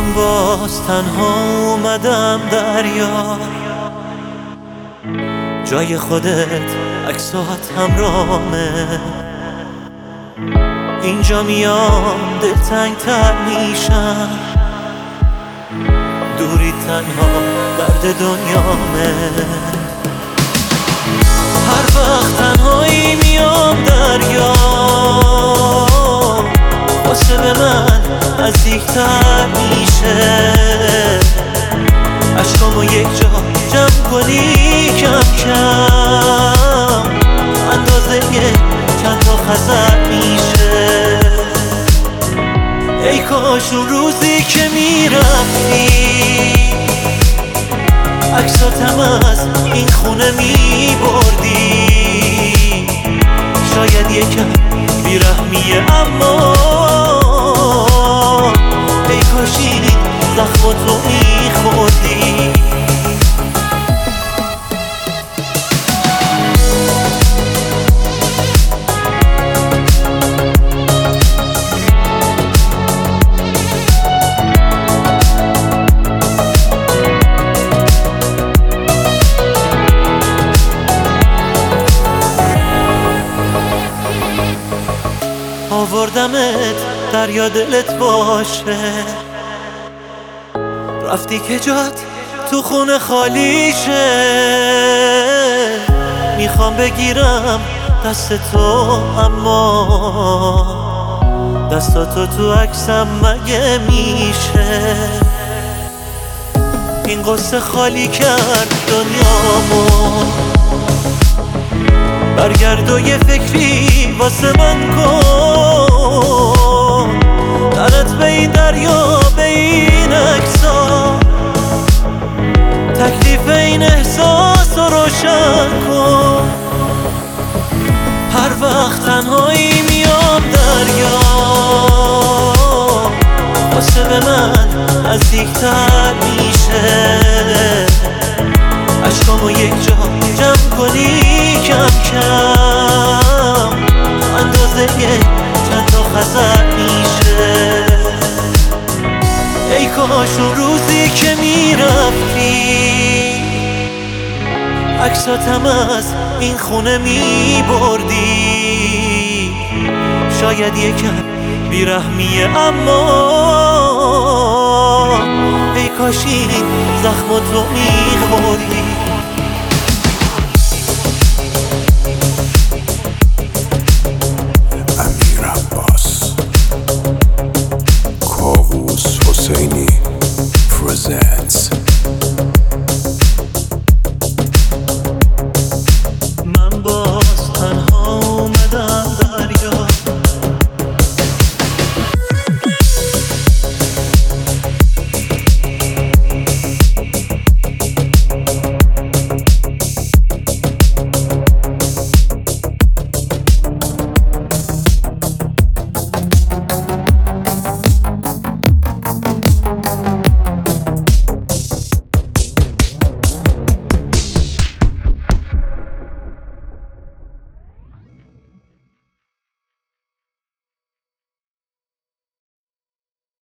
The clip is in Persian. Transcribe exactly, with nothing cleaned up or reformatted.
من باز تنها اومدم دریا، جای خودت عکسات همرامه. اینجا میام دلتنگ تر میشم، دوری تنها درد دنیامه. هر وقت تنهایی میام دریا، واسه به من نزدیک‌تر میشه. عشقامو یک جا جمع کنی کم کم، اندازه چند تا خزر میشه. ای کاش اون روزی که میرفتی عکساتم از این خونه میبردی. شاید یکم بیرحمیه اما ای کاش این زخماتو میخوردی. آوردمت دریا دلت باشه، رفتی که جات تو خونه خالی شه. میخوام بگیرم دست تو اما دستاتو تو عکسم مگه میشه. این قصه خالی کرد دنیامو، برگرد و یه فکری واسه من کن. درت به این دریا به این عکسا، تکلیف این احساس رو روشن کن. هر وقت تنهایی میام دریا، واسه به من نزدیک‌تر میشه. عشقامو یک جا جمع کنی کم کم، اندازه چند تا خزر میشه. ای کاش اون روزی که میرفتی عکساتم از این خونه میبردی. شاید یکم بیرحمیه اما ای کاش این زخماتو میخوردی. امیر عباس کاووس حسینی presents